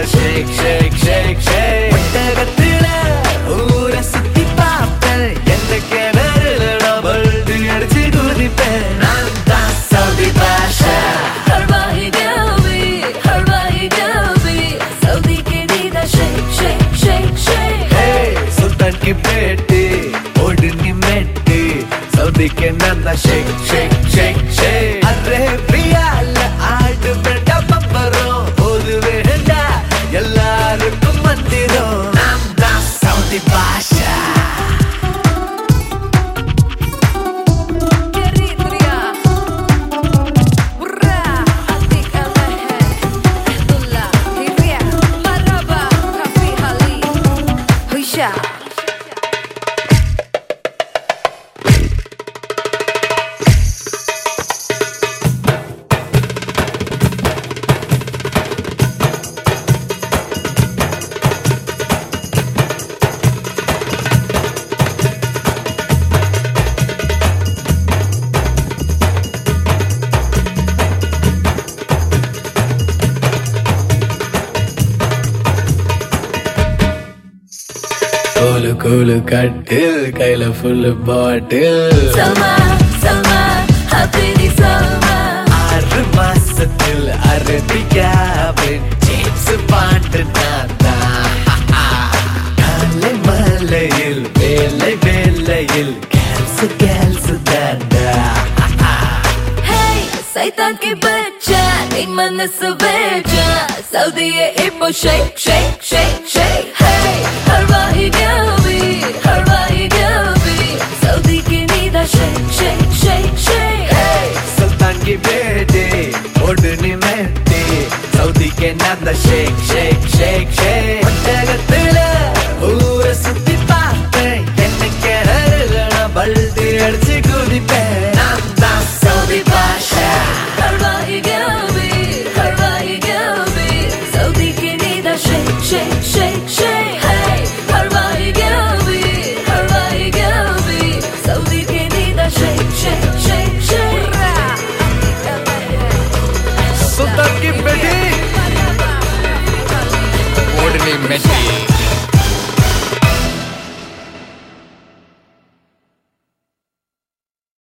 shake shake shake shake ஒட்டகத்தில ஊரை சுத்தி பார்ப்பேன் எந்த கிணறுல நான் பல்டி அடிச்சு குதிப்பேன் நான் தான் சவுதி பாஷா हरवाही गलबी सऊदी के दीदा shake shake shake shake सुल्तान की बेटी ओढ़नी मेटी सऊदी के Nanda shake shake shake shake अरे प्रियाल आड़ बेटा बम्बरो ओद वेंडा எல்லாருக்கும் மந்திரம் நாம் தான் சவுதி பாஷா Cool cool கட்டில் கையில full bottle Salma happy Salma 6 மாசத்தில் அரபியாவின் ஜேம்ஸ் பாண்ட் நான்தா காலை மலையில் வேலையில் கேல்ஸ் தாண்டா Hey சைத்தான் की बच्चा इन मन से बेचा सऊदी ये इमो shake shake shake shake Hey हरवाही गलबी सऊदी की नीदा shake shake shake shake Hey सुल्तान की बेटी ओढ़नी मेटी सऊदी के Nanda shake shake shake shake ஒட்டகத்தில ஊரை சுத்தி பார்ப்பேன் என்ன கிணறுல நான் பல்டி அடிச்சு குதிப்பேன் நான் தான் சவுதி பாஷா हरवाही गलबी सऊदी की नीदा shake shake shake shake Hey हरवाही गलबी सऊदी की नीदा shake shake shake shake सुल्तान की बेटी